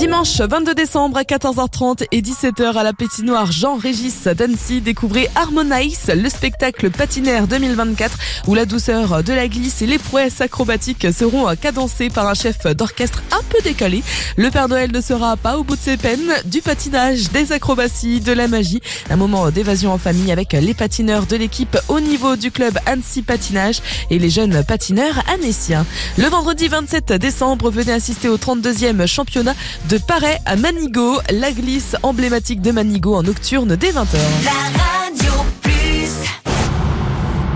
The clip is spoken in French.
Dimanche 22 décembre à 14h30 et 17h à la patinoire Jean-Régis d'Annecy, découvrez Harmonize, le spectacle patinaire 2024 où la douceur de la glisse et les prouesses acrobatiques seront cadencées par un chef d'orchestre un peu décalé. Le Père Noël ne sera pas au bout de ses peines, du patinage, des acrobaties, de la magie, un moment d'évasion en famille avec les patineurs de l'équipe au niveau du club Annecy Patinage et les jeunes patineurs annéciens. Le vendredi 27 décembre, venez assister au 32e championnat de Paray à Manigot, la glisse emblématique de Manigot en nocturne dès 20h.